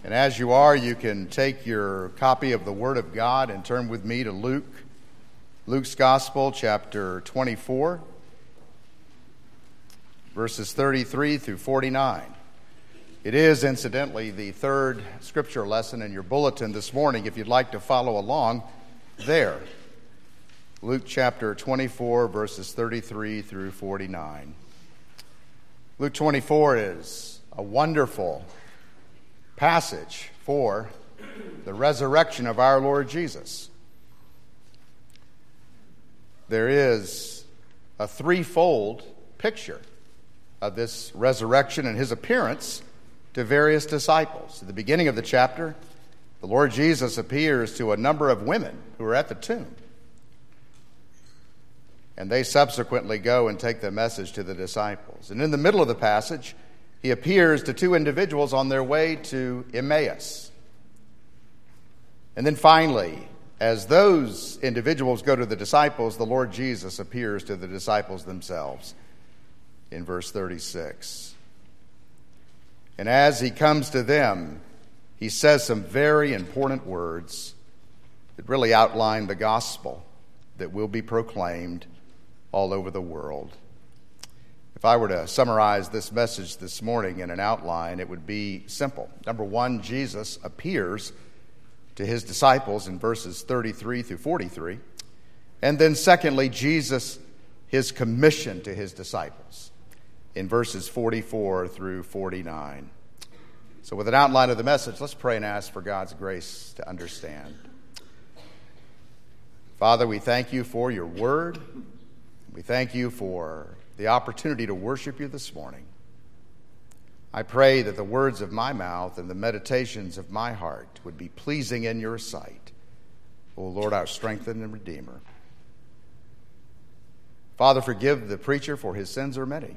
And as you are, you can take your copy of the Word of God and turn with me to Luke's Gospel, chapter 24, verses 33 through 49. It is, incidentally, the third scripture lesson in your bulletin this morning, if you'd like to follow along there. Luke chapter 24, verses 33 through 49. Luke 24 is a wonderful passage for the resurrection of our Lord Jesus. There is a threefold picture of this resurrection and his appearance to various disciples. At the beginning of the chapter, the Lord Jesus appears to a number of women who are at the tomb. And they subsequently go and take the message to the disciples. And in the middle of the passage, he appears to two individuals on their way to Emmaus. And then finally, as those individuals go to the disciples, the Lord Jesus appears to the disciples themselves in verse 36. And as he comes to them, he says some very important words that really outline the gospel that will be proclaimed all over the world. If I were to summarize this message this morning in an outline, it would be simple. Number one, Jesus appears to his disciples in verses 33 through 43. And then secondly, Jesus, his commission to his disciples in verses 44 through 49. So with an outline of the message, let's pray and ask for God's grace to understand. Father, we thank you for your word. We thank you for the opportunity to worship you this morning. I pray that the words of my mouth and the meditations of my heart would be pleasing in your sight, O Lord, our strength and redeemer. Father, forgive the preacher, for his sins are many.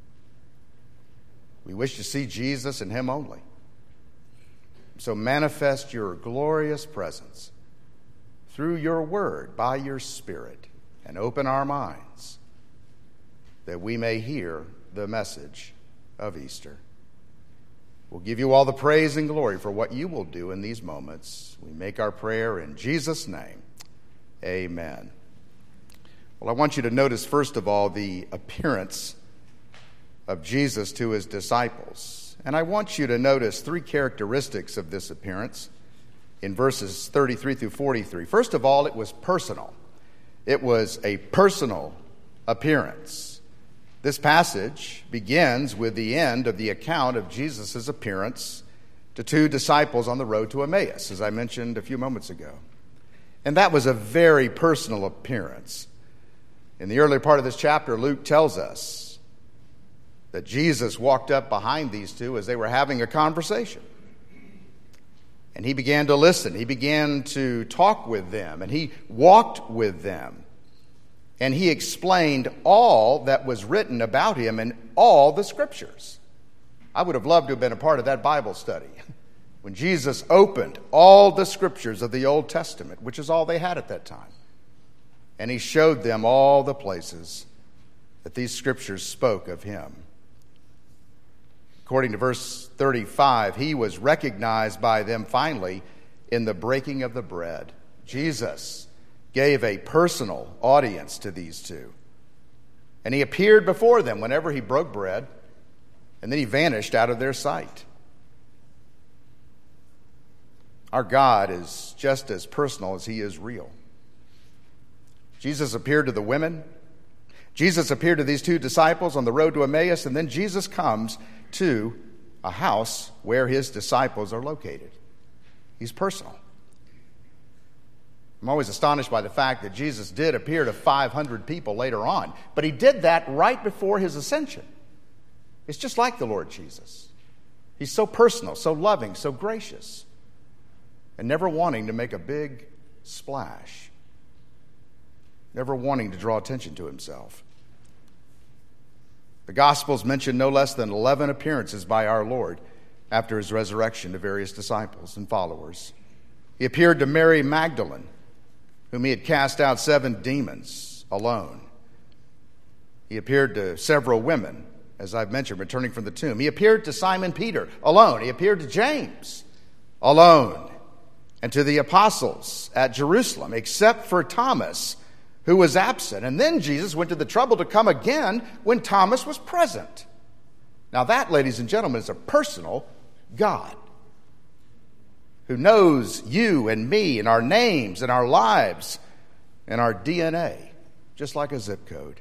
We wish to see Jesus and him only. So manifest your glorious presence through your word, by your Spirit, and open our minds that we may hear the message of Easter. We'll give you all the praise and glory for what you will do in these moments. We make our prayer in Jesus' name. Amen. Well, I want you to notice, first of all, the appearance of Jesus to his disciples. And I want you to notice three characteristics of this appearance in verses 33 through 43. First of all, it was personal. It was a personal appearance. This passage begins with the end of the account of Jesus' appearance to two disciples on the road to Emmaus, as I mentioned a few moments ago. And that was a very personal appearance. In the earlier part of this chapter, Luke tells us that Jesus walked up behind these two as they were having a conversation. And he began to listen. He began to talk with them, and he walked with them. And he explained all that was written about him in all the scriptures. I would have loved to have been a part of that Bible study when Jesus opened all the scriptures of the Old Testament, which is all they had at that time. And he showed them all the places that these scriptures spoke of him. According to verse 35, he was recognized by them finally in the breaking of the bread. Jesus gave a personal audience to these two. And he appeared before them whenever he broke bread, and then he vanished out of their sight. Our God is just as personal as he is real. Jesus appeared to the women. Jesus appeared to these two disciples on the road to Emmaus, and then Jesus comes to a house where his disciples are located. He's personal. I'm always astonished by the fact that Jesus did appear to 500 people later on, but he did that right before his ascension. It's just like the Lord Jesus. He's so personal, so loving, so gracious, and never wanting to make a big splash, never wanting to draw attention to himself. The Gospels mention no less than 11 appearances by our Lord after his resurrection to various disciples and followers. He appeared to Mary Magdalene, whom he had cast out 7 demons alone. He appeared to several women, as I've mentioned, returning from the tomb. He appeared to Simon Peter alone. He appeared to James alone, and to the apostles at Jerusalem, except for Thomas, who was absent. And then Jesus went to the trouble to come again when Thomas was present. Now that, ladies and gentlemen, is a personal God who knows you and me and our names and our lives and our DNA, just like a zip code.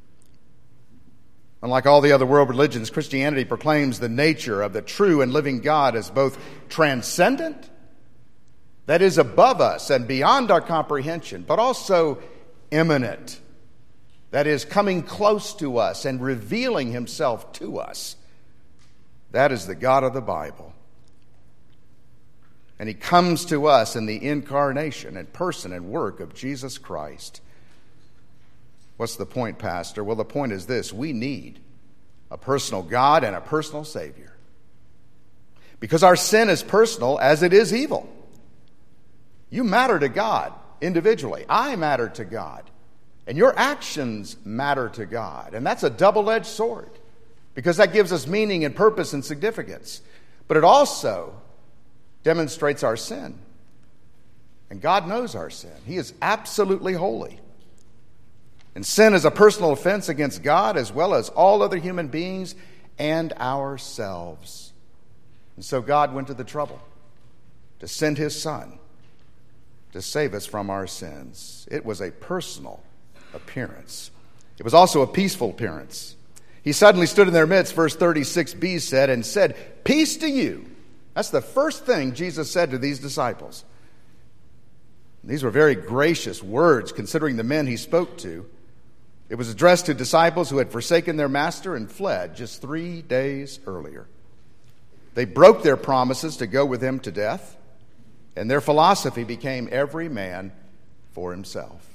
Unlike all the other world religions, Christianity proclaims the nature of the true and living God as both transcendent, that is above us and beyond our comprehension, but also immanent, that is coming close to us and revealing himself to us. That is the God of the Bible. And he comes to us in the incarnation and person and work of Jesus Christ. What's the point, Pastor? Well, the point is this: we need a personal God and a personal Savior. Because our sin is personal as it is evil. You matter to God individually. I matter to God. And your actions matter to God. And that's a double-edged sword, because that gives us meaning and purpose and significance. But it also demonstrates our sin. And God knows our sin. He is absolutely holy. And sin is a personal offense against God as well as all other human beings and ourselves. And so God went to the trouble to send his Son to save us from our sins. It was a personal appearance. It was also a peaceful appearance. He suddenly stood in their midst, verse 36b said, and said, "Peace to you." That's the first thing Jesus said to these disciples. These were very gracious words considering the men he spoke to. It was addressed to disciples who had forsaken their master and fled just 3 days earlier. They broke their promises to go with him to death, and their philosophy became every man for himself.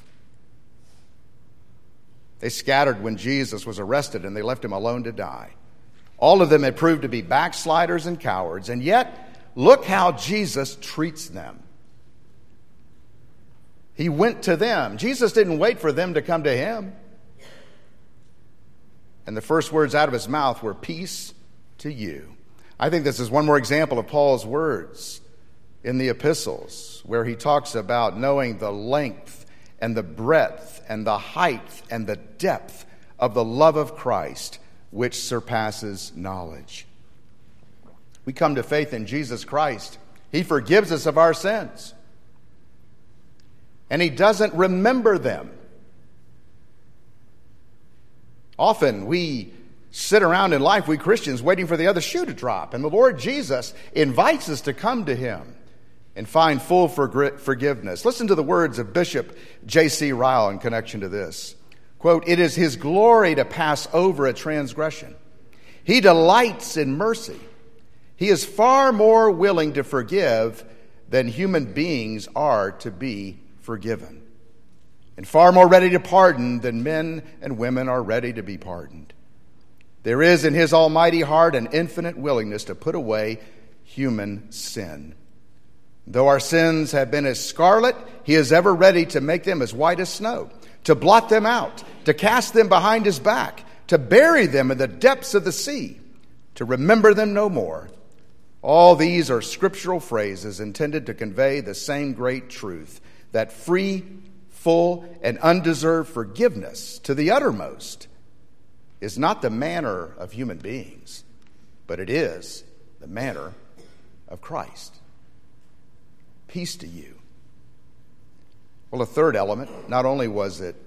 They scattered when Jesus was arrested, and they left him alone to die. All of them had proved to be backsliders and cowards, and yet look how Jesus treats them. He went to them. Jesus didn't wait for them to come to him. And the first words out of his mouth were, "Peace to you." I think this is one more example of Paul's words in the epistles, where he talks about knowing the length and the breadth and the height and the depth of the love of Christ, which surpasses knowledge. We come to faith in Jesus Christ. He forgives us of our sins. And he doesn't remember them. Often we sit around in life, we Christians, waiting for the other shoe to drop. And the Lord Jesus invites us to come to him and find full forgiveness. Listen to the words of Bishop J.C. Ryle in connection to this. Quote, "It is his glory to pass over a transgression. He delights in mercy. He is far more willing to forgive than human beings are to be forgiven, and far more ready to pardon than men and women are ready to be pardoned. There is in his almighty heart an infinite willingness to put away human sin. Though our sins have been as scarlet, he is ever ready to make them as white as snow, to blot them out, to cast them behind his back, to bury them in the depths of the sea, to remember them no more." All these are scriptural phrases intended to convey the same great truth, that free, full, and undeserved forgiveness to the uttermost is not the manner of human beings, but it is the manner of Christ. Peace to you. Well, a third element, not only was it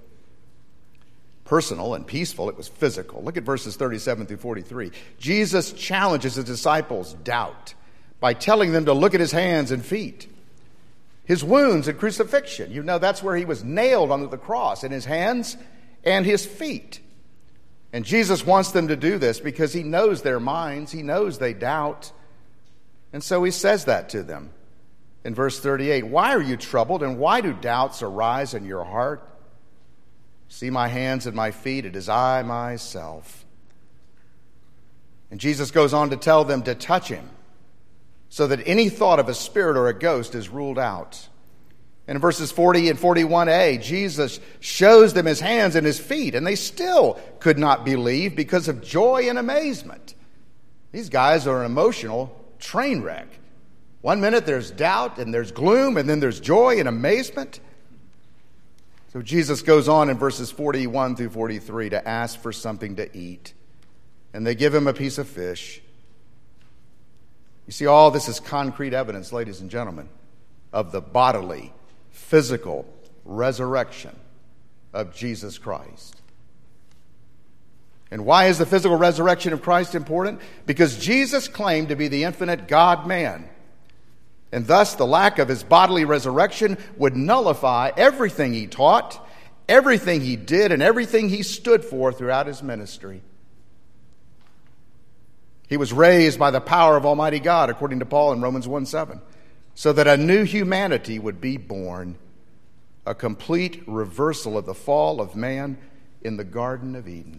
personal and peaceful, it was physical. Look at verses 37 through 43. Jesus challenges his disciples' doubt by telling them to look at his hands and feet, his wounds and crucifixion. You know, that's where he was nailed onto the cross, in his hands and his feet. And Jesus wants them to do this because he knows their minds. He knows they doubt. And so he says that to them. In verse 38, "Why are you troubled, and why do doubts arise in your heart? See my hands and my feet, it is I myself." And Jesus goes on to tell them to touch him, so that any thought of a spirit or a ghost is ruled out. And in verses 40 and 41a, Jesus shows them his hands and his feet, and they still could not believe because of joy and amazement. These guys are an emotional train wreck. One minute there's doubt and there's gloom, and then there's joy and amazement. So Jesus goes on in verses 41 through 43 to ask for something to eat. And they give him a piece of fish. You see, all this is concrete evidence, ladies and gentlemen, of the bodily, physical resurrection of Jesus Christ. And why is the physical resurrection of Christ important? Because Jesus claimed to be the infinite God-man. And thus the lack of his bodily resurrection would nullify everything he taught, everything he did, and everything he stood for throughout his ministry. He was raised by the power of Almighty God, according to Paul in Romans 1:7, so that a new humanity would be born, a complete reversal of the fall of man in the Garden of Eden.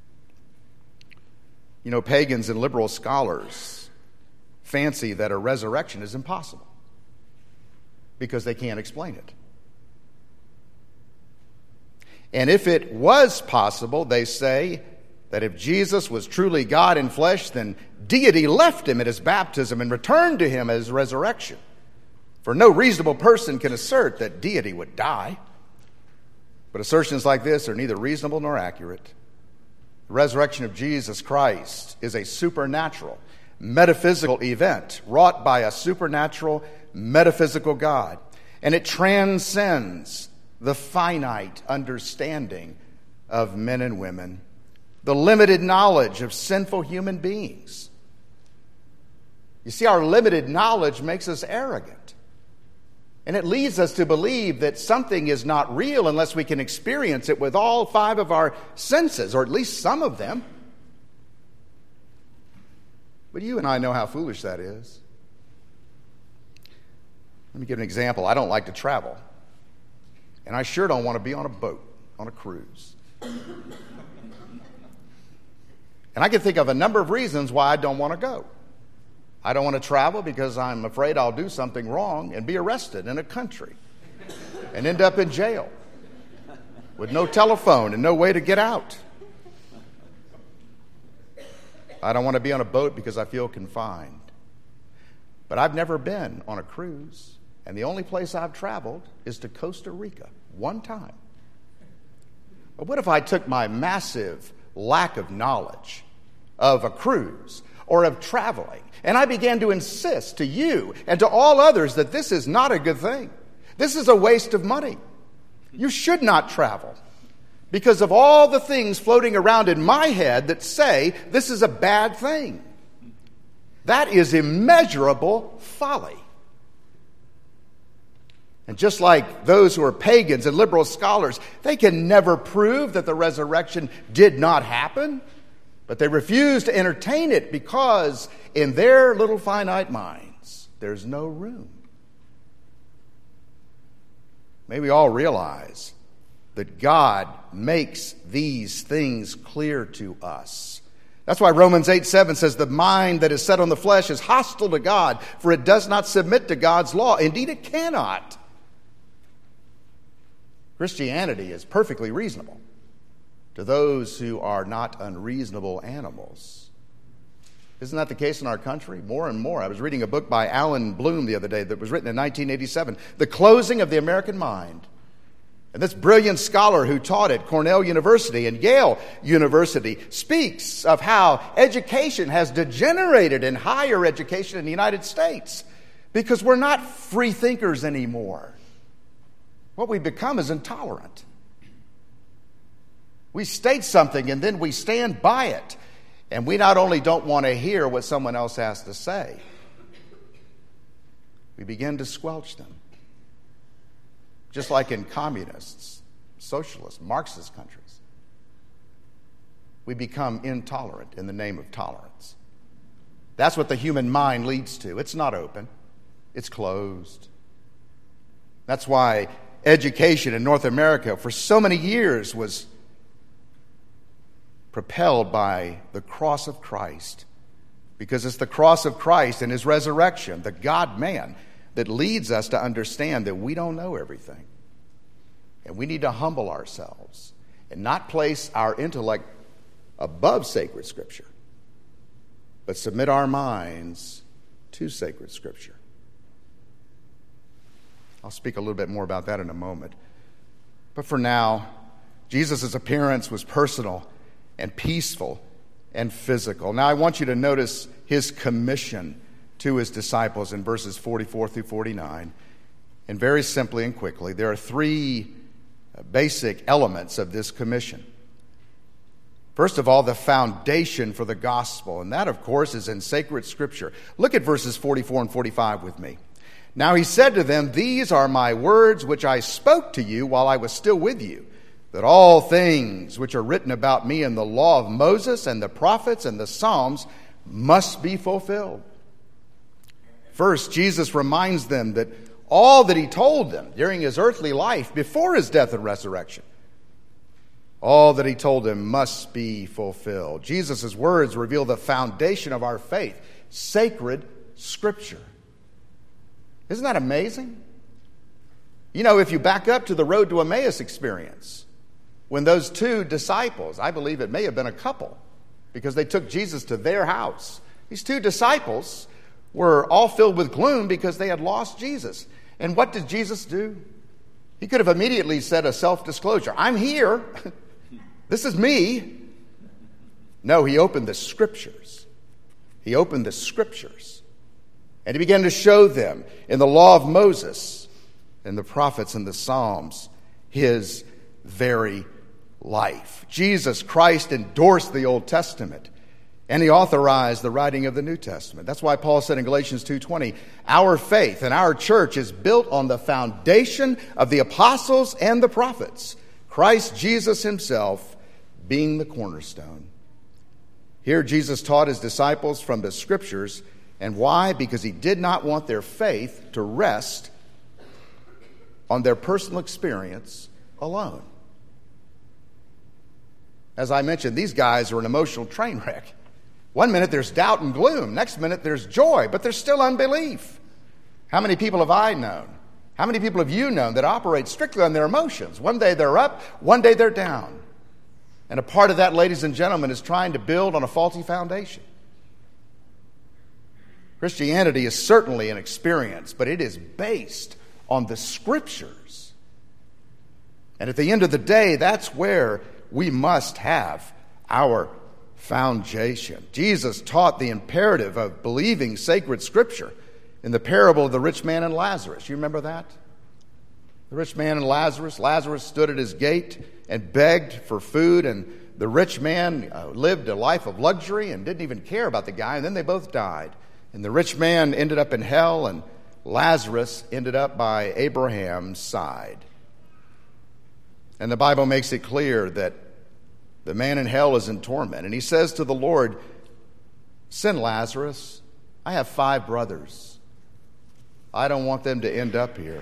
You know, pagans and liberal scholars fancy that a resurrection is impossible because they can't explain it. And if it was possible, they say that if Jesus was truly God in flesh, then deity left him at his baptism and returned to him at his resurrection. For no reasonable person can assert that deity would die. But assertions like this are neither reasonable nor accurate. The resurrection of Jesus Christ is a supernatural, metaphysical event wrought by a supernatural, metaphysical God. And it transcends the finite understanding of men and women, the limited knowledge of sinful human beings. You see, our limited knowledge makes us arrogant. And it leads us to believe that something is not real unless we can experience it with all 5 of our senses, or at least some of them. But you and I know how foolish that is. Let me give an example. I don't like to travel. And I sure don't want to be on a boat, on a cruise. And I can think of a number of reasons why I don't want to go. I don't want to travel because I'm afraid I'll do something wrong and be arrested in a country and end up in jail with no telephone and no way to get out. I don't want to be on a boat because I feel confined. But I've never been on a cruise, and the only place I've traveled is to Costa Rica, one time. But what if I took my massive lack of knowledge of a cruise or of traveling, and I began to insist to you and to all others that this is not a good thing? This is a waste of money. You should not travel, because of all the things floating around in my head that say this is a bad thing. That is immeasurable folly. And just like those who are pagans and liberal scholars, they can never prove that the resurrection did not happen, but they refuse to entertain it because in their little finite minds, there's no room. May we all realize that God makes these things clear to us. That's why Romans 8:7 says, the mind that is set on the flesh is hostile to God, for it does not submit to God's law. Indeed, it cannot. Christianity is perfectly reasonable to those who are not unreasonable animals. Isn't that the case in our country? More and more. I was reading a book by Alan Bloom the other day that was written in 1987, The Closing of the American Mind. And this brilliant scholar who taught at Cornell University and Yale University speaks of how education has degenerated in higher education in the United States because we're not free thinkers anymore. What we become is intolerant. We state something and then we stand by it. And we not only don't want to hear what someone else has to say, we begin to squelch them. Just like in communists, socialist, Marxist countries. We become intolerant in the name of tolerance. That's what the human mind leads to. It's not open. It's closed. That's why education in North America for so many years was propelled by the cross of Christ. Because it's the cross of Christ and his resurrection, the God-man, that leads us to understand that we don't know everything. And we need to humble ourselves and not place our intellect above sacred Scripture, but submit our minds to sacred Scripture. I'll speak a little bit more about that in a moment. But for now, Jesus' appearance was personal and peaceful and physical. Now I want you to notice his commission to his disciples in verses 44 through 49. And very simply and quickly, there are three basic elements of this commission. First of all, the foundation for the gospel, and that, of course, is in sacred Scripture. Look at verses 44 and 45 with me. Now he said to them, "These are my words which I spoke to you while I was still with you, that all things which are written about me in the law of Moses and the prophets and the Psalms must be fulfilled." First, Jesus reminds them that all that he told them during his earthly life before his death and resurrection, all that he told them must be fulfilled. Jesus' words reveal the foundation of our faith, sacred Scripture. Isn't that amazing? You know, if you back up to the Road to Emmaus experience, when those two disciples, I believe it may have been a couple, because they took Jesus to their house. These two disciples were all filled with gloom because they had lost Jesus. And what did Jesus do? He could have immediately said a self-disclosure. "I'm here. This is me." No, he opened the Scriptures. He opened the Scriptures. And he began to show them in the law of Moses and the prophets and the Psalms his very life. Jesus Christ endorsed the Old Testament, and he authorized the writing of the New Testament. That's why Paul said in Galatians 2:20, our faith and our church is built on the foundation of the apostles and the prophets, Christ Jesus himself being the cornerstone. Here Jesus taught his disciples from the Scriptures. And why? Because he did not want their faith to rest on their personal experience alone. As I mentioned, these guys are an emotional train wreck. One minute there's doubt and gloom. Next minute there's joy, but there's still unbelief. How many people have I known? How many people have you known that operate strictly on their emotions? One day they're up, one day they're down. And a part of that, ladies and gentlemen, is trying to build on a faulty foundation. Christianity is certainly an experience, but it is based on the Scriptures. And at the end of the day, that's where we must have our foundation. Jesus taught the imperative of believing sacred Scripture in the parable of the rich man and Lazarus. You remember that? The rich man and Lazarus. Lazarus stood at his gate and begged for food, and the rich man lived a life of luxury and didn't even care about the guy, and then they both died. And the rich man ended up in hell, and Lazarus ended up by Abraham's side. And the Bible makes it clear that the man in hell is in torment. And he says to the Lord, "Send Lazarus. I have 5 brothers. I don't want them to end up here."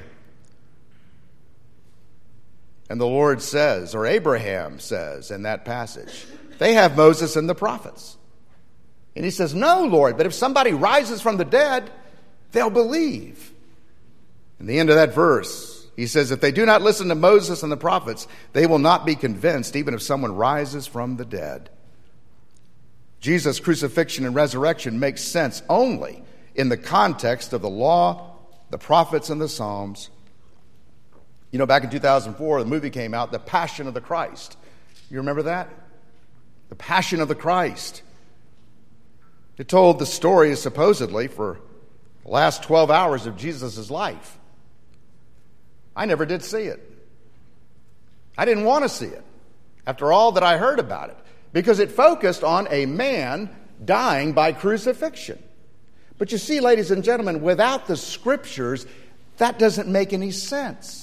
And the Lord says, or Abraham says in that passage, "They have Moses and the prophets." And he says, "No, Lord, but if somebody rises from the dead, they'll believe." In the end of that verse, he says, if they do not listen to Moses and the prophets, they will not be convinced, even if someone rises from the dead. Jesus' crucifixion and resurrection makes sense only in the context of the law, the prophets, and the Psalms. You know, back in 2004, the movie came out, The Passion of the Christ. You remember that? The Passion of the Christ. It told the story, supposedly, for the last 12 hours of Jesus' life. I never did see it. I didn't want to see it, after all that I heard about it, because it focused on a man dying by crucifixion. But you see, ladies and gentlemen, without the Scriptures, that doesn't make any sense.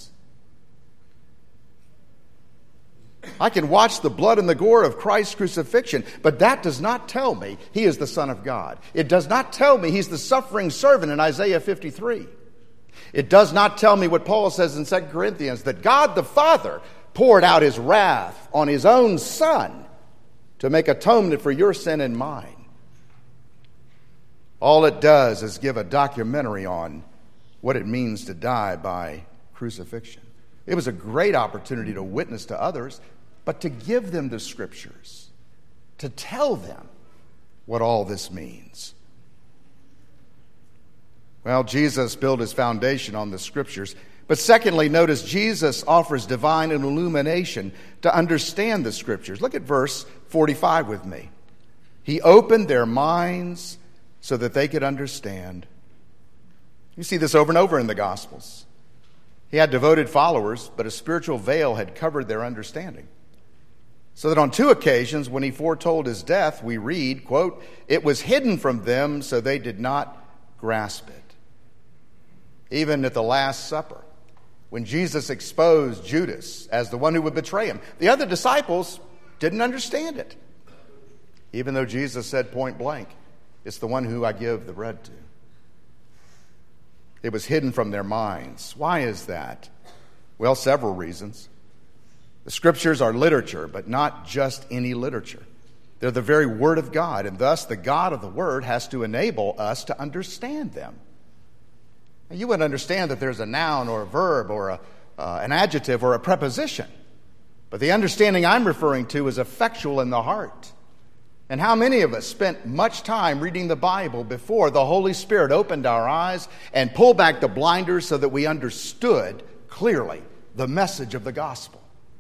I can watch the blood and the gore of Christ's crucifixion, but that does not tell me he is the Son of God. It does not tell me he's the suffering servant in Isaiah 53. It does not tell me what Paul says in 2 Corinthians, that God the Father poured out his wrath on his own Son to make atonement for your sin and mine. All it does is give a documentary on what it means to die by crucifixion. It was a great opportunity to witness to others, but to give them the Scriptures, to tell them what all this means. Well, Jesus built his foundation on the Scriptures, But secondly, notice Jesus offers divine illumination to understand the Scriptures. Look at verse 45 with me. He opened their minds so that they could understand. You see this over and over in the Gospels. He had devoted followers, but a spiritual veil had covered their understanding. So that on 2 occasions, when he foretold his death, we read, quote, "It was hidden from them, so they did not grasp it." Even at the Last Supper, when Jesus exposed Judas as the one who would betray him, the other disciples didn't understand it. Even though Jesus said point blank, "It's the one who I give the bread to." It was hidden from their minds. Why is that? Well, several reasons. The Scriptures are literature, but not just any literature. They're the very Word of God, and thus the God of the Word has to enable us to understand them. Now, you would understand that there's a noun or a verb or an adjective or a preposition, but the understanding I'm referring to is effectual in the heart. And how many of us spent much time reading the Bible before the Holy Spirit opened our eyes and pulled back the blinders so that we understood clearly the message of the gospel?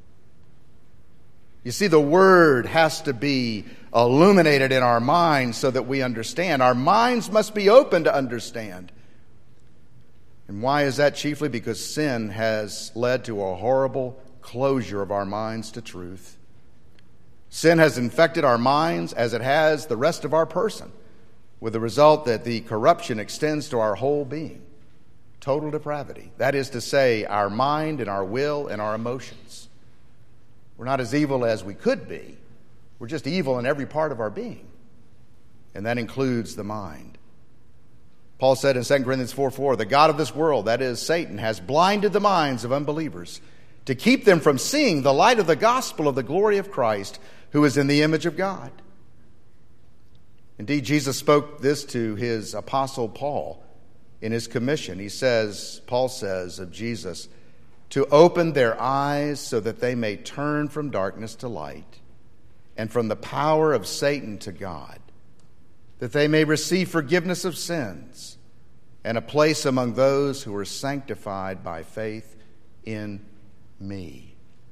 You see, the Word has to be illuminated in our minds so that we understand. Our minds must be open to understand. And why is that? Chiefly because sin has led to a horrible closure of our minds to truth. Sin has infected our minds as it has the rest of our person, with the result that the corruption extends to our whole being. Total depravity. That is to say, our mind and our will and our emotions. We're not as evil as we could be. We're just evil in every part of our being. And that includes the mind. Paul said in 2 Corinthians 4:4, "The God of this world, that is Satan, has blinded the minds of unbelievers to keep them from seeing the light of the gospel of the glory of Christ, who is in the image of God." Indeed, Jesus spoke this to his apostle Paul in his commission. Paul says of Jesus, "To open their eyes so that they may turn from darkness to light and from the power of Satan to God, that they may receive forgiveness of sins and a place among those who are sanctified by faith in me."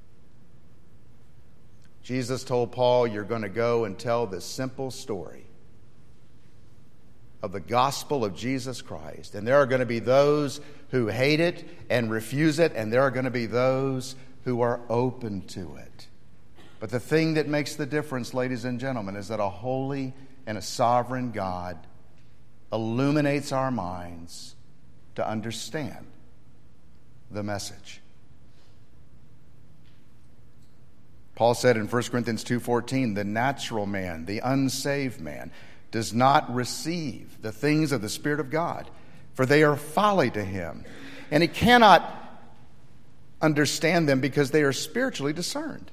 Jesus told Paul, "You're going to go and tell this simple story of the gospel of Jesus Christ. And there are going to be those who hate it and refuse it, and there are going to be those who are open to it." But the thing that makes the difference, ladies and gentlemen, is that a holy and a sovereign God illuminates our minds to understand the message. Paul said in 1 Corinthians 2:14, "The natural man, the unsaved man, does not receive the things of the Spirit of God, for they are folly to him, and he cannot understand them because they are spiritually discerned."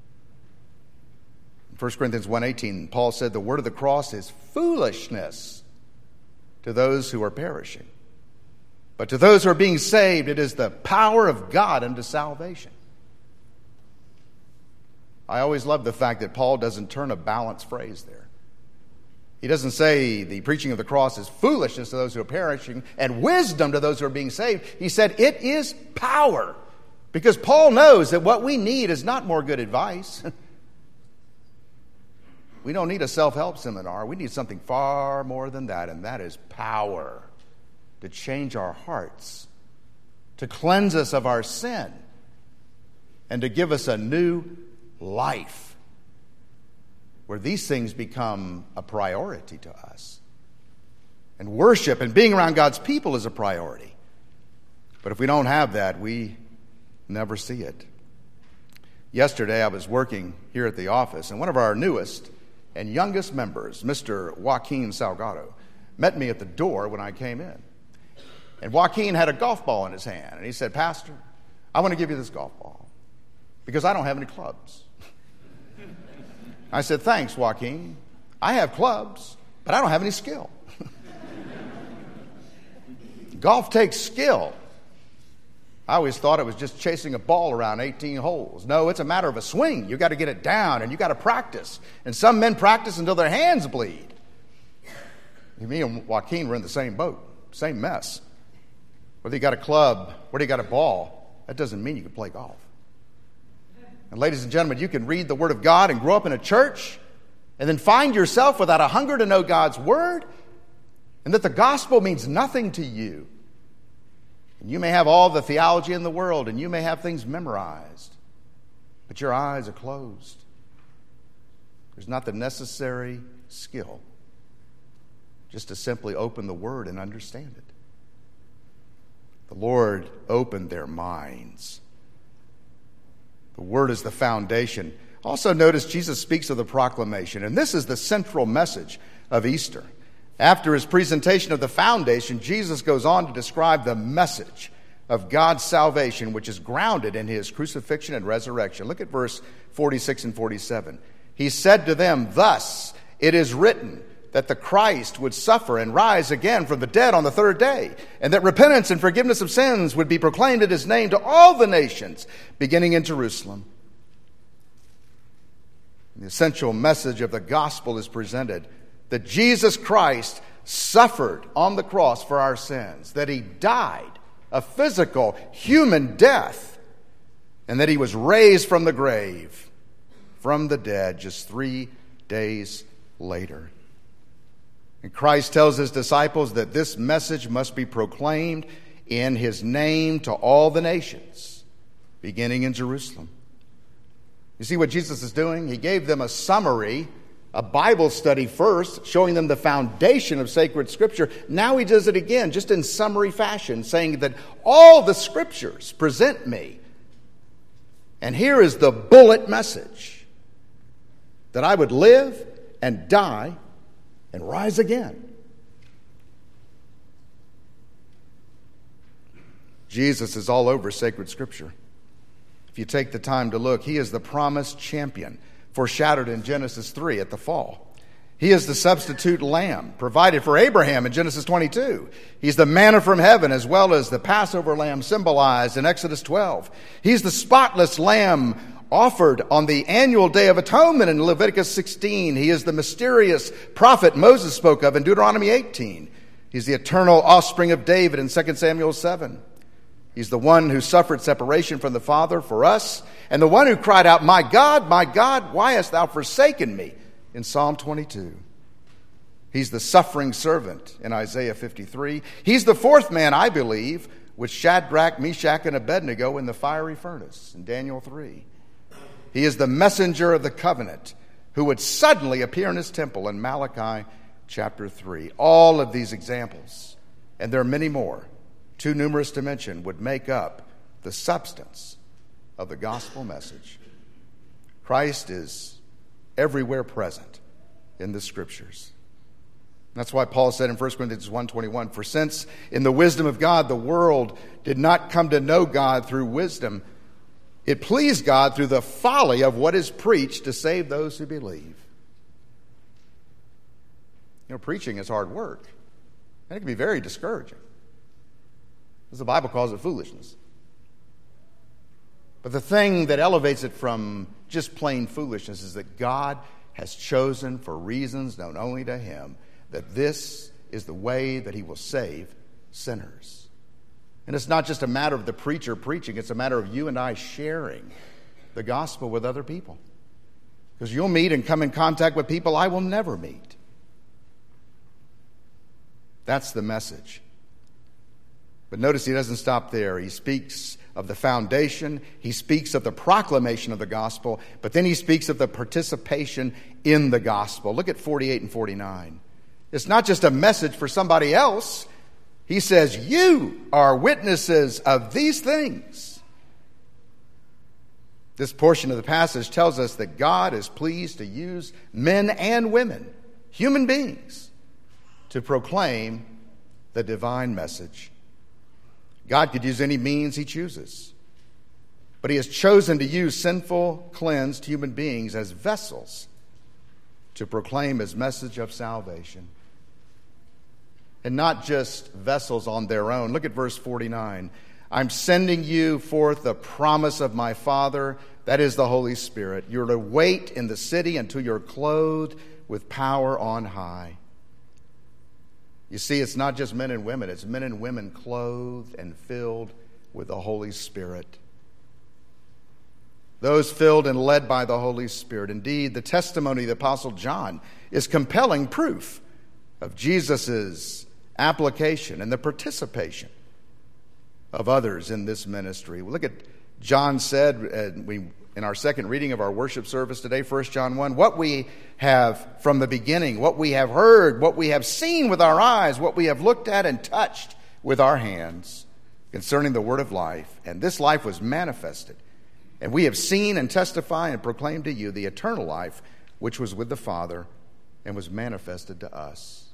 In 1 Corinthians 1:18, Paul said, "The word of the cross is foolishness to those who are perishing. But to those who are being saved, it is the power of God unto salvation." I always love the fact that Paul doesn't turn a balanced phrase there. He doesn't say the preaching of the cross is foolishness to those who are perishing and wisdom to those who are being saved. He said it is power. Because Paul knows that what we need is not more good advice. We don't need a self-help seminar. We need something far more than that, and that is power to change our hearts, to cleanse us of our sin, and to give us a new life where these things become a priority to us. And worship and being around God's people is a priority. But if we don't have that, we never see it. Yesterday, I was working here at the office, and one of our newest and youngest members, Mr. Joaquin Salgado, met me at the door when I came in. And Joaquin had a golf ball in his hand, and he said, "Pastor, I want to give you this golf ball because I don't have any clubs." I said, "Thanks, Joaquin. I have clubs, but I don't have any skill." Golf takes skill. I always thought it was just chasing a ball around 18 holes. No, it's a matter of a swing. You got to get it down, and you got to practice. And some men practice until their hands bleed. Me and Joaquin were in the same boat, same mess. whether you got a club, whether you got a ball, that doesn't mean you can play golf. And ladies and gentlemen, you can read the Word of God and grow up in a church and then find yourself without a hunger to know God's Word, and that the gospel means nothing to you. And you may have all the theology in the world, and you may have things memorized, but your eyes are closed. There's not the necessary skill just to simply open the Word and understand it. The Lord opened their minds. The Word is the foundation. Also notice Jesus speaks of the proclamation, and this is the central message of Easter. After his presentation of the foundation, Jesus goes on to describe the message of God's salvation, which is grounded in his crucifixion and resurrection. Look at verse 46 and 47. He said to them, "Thus it is written that the Christ would suffer and rise again from the dead on the third day, and that repentance and forgiveness of sins would be proclaimed in his name to all the nations, beginning in Jerusalem." The essential message of the gospel is presented that Jesus Christ suffered on the cross for our sins, that he died a physical human death, and that he was raised from the grave, from the dead, just 3 days later. And Christ tells his disciples that this message must be proclaimed in his name to all the nations, beginning in Jerusalem. You see what Jesus is doing? He gave them a summary, a Bible study first, showing them the foundation of sacred Scripture. Now he does it again, just in summary fashion, saying that all the Scriptures present me. And here is the bullet message: that I would live and die and rise again. Jesus is all over sacred Scripture. If you take the time to look, he is the promised champion foreshadowed in Genesis 3 at the fall. He is the substitute lamb provided for Abraham in Genesis 22. He's the manna from heaven, as well as the Passover lamb symbolized in Exodus 12. He's the spotless lamb offered on the annual Day of Atonement in Leviticus 16. He is the mysterious prophet Moses spoke of in Deuteronomy 18. He's the eternal offspring of David in 2 Samuel 7. He's the one who suffered separation from the Father for us, and the one who cried out, my God, why hast thou forsaken me?" in Psalm 22. He's the suffering servant in Isaiah 53. He's the fourth man, I believe, with Shadrach, Meshach, and Abednego in the fiery furnace in Daniel 3. He is the messenger of the covenant who would suddenly appear in his temple in Malachi chapter 3. All of these examples, and there are many more, too numerous to mention, would make up the substance of the gospel message. Christ is everywhere present in the Scriptures. That's why Paul said in 1 Corinthians 1:21, "For since in the wisdom of God the world did not come to know God through wisdom, it pleased God through the folly of what is preached to save those who believe." You know, preaching is hard work, and it can be very discouraging, as the Bible calls it foolishness. But the thing that elevates it from just plain foolishness is that God has chosen, for reasons known only to him, that this is the way that he will save sinners. And it's not just a matter of the preacher preaching, it's a matter of you and I sharing the gospel with other people. Because you'll meet and come in contact with people I will never meet. That's the message. But notice he doesn't stop there. He speaks of the foundation. He speaks of the proclamation of the gospel. But then he speaks of the participation in the gospel. Look at 48 and 49. It's not just a message for somebody else. He says, you are witnesses of these things. This portion of the passage tells us that God is pleased to use men and women, human beings, to proclaim the divine message. God could use any means he chooses, but he has chosen to use sinful, cleansed human beings as vessels to proclaim his message of salvation. And not just vessels on their own. Look at verse 49. "I'm sending you forth the promise of my Father, that is the Holy Spirit. You're to wait in the city until you're clothed with power on high." You see, it's not just men and women. It's men and women clothed and filled with the Holy Spirit. Those filled and led by the Holy Spirit. Indeed, the testimony of the Apostle John is compelling proof of Jesus' application and the participation of others in this ministry. Look at John said in our second reading of our worship service today, 1 John 1, what we have from the beginning, what we have heard, what we have seen with our eyes, what we have looked at and touched with our hands concerning the word of life. And this life was manifested. And we have seen and testify and proclaim to you the eternal life which was with the Father and was manifested to us.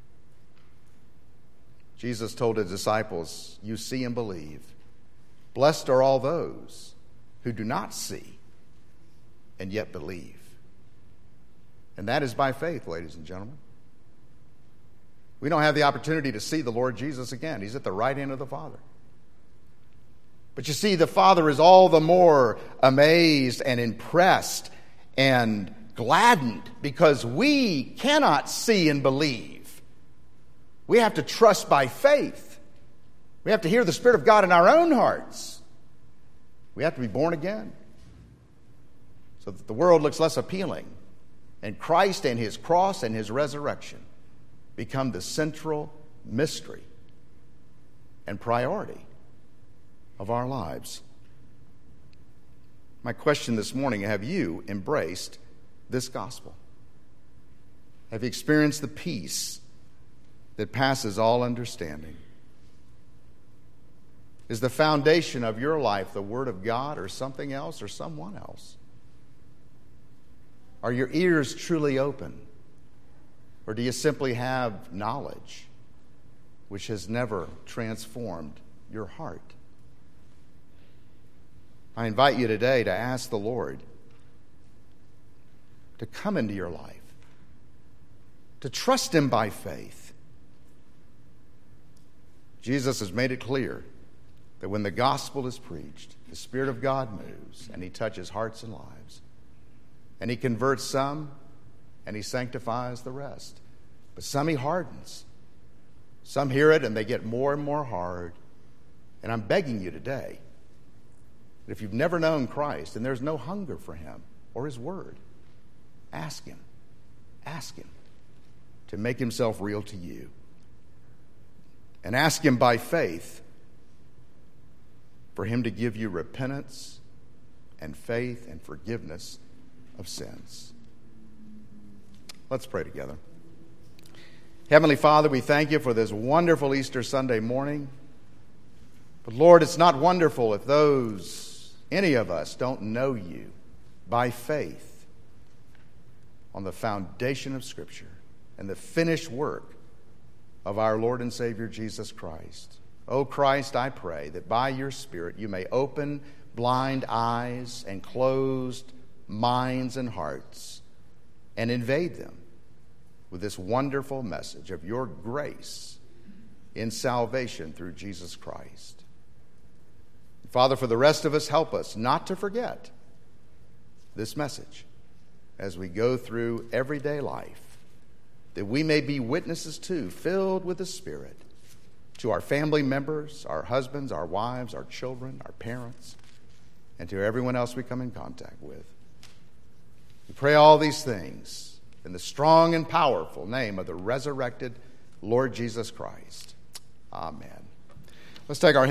Jesus told his disciples, you see and believe. Blessed are all those who do not see and yet believe. And that is by faith, ladies and gentlemen. We don't have the opportunity to see the Lord Jesus again. He's at the right hand of the Father. But you see, the Father is all the more amazed and impressed and gladdened because we cannot see and believe. We have to trust by faith. We have to hear the Spirit of God in our own hearts. We have to be born again so that the world looks less appealing and Christ and his cross and his resurrection become the central mystery and priority of our lives. My question this morning, have you embraced this gospel? Have you experienced the peace that passes all understanding? Is the foundation of your life the Word of God or something else or someone else? Are your ears truly open? Or do you simply have knowledge which has never transformed your heart? I invite you today to ask the Lord to come into your life, to trust him by faith. Jesus has made it clear that when the gospel is preached, the Spirit of God moves and he touches hearts and lives. And he converts some and he sanctifies the rest. But some he hardens. Some hear it and they get more and more hard. And I'm begging you today, if you've never known Christ and there's no hunger for him or his word, ask him to make himself real to you. And ask him by faith for him to give you repentance and faith and forgiveness of sins. Let's pray together. Heavenly Father, we thank you for this wonderful Easter Sunday morning. But Lord, it's not wonderful if any of us don't know you by faith on the foundation of Scripture and the finished work of our Lord and Savior Jesus Christ. O Christ, I pray that by your Spirit you may open blind eyes and closed minds and hearts and invade them with this wonderful message of your grace in salvation through Jesus Christ. Father, for the rest of us, help us not to forget this message as we go through everyday life, that we may be witnesses too, filled with the Spirit, to our family members, our husbands, our wives, our children, our parents, and to everyone else we come in contact with. We pray all these things in the strong and powerful name of the resurrected Lord Jesus Christ. Amen. Let's take our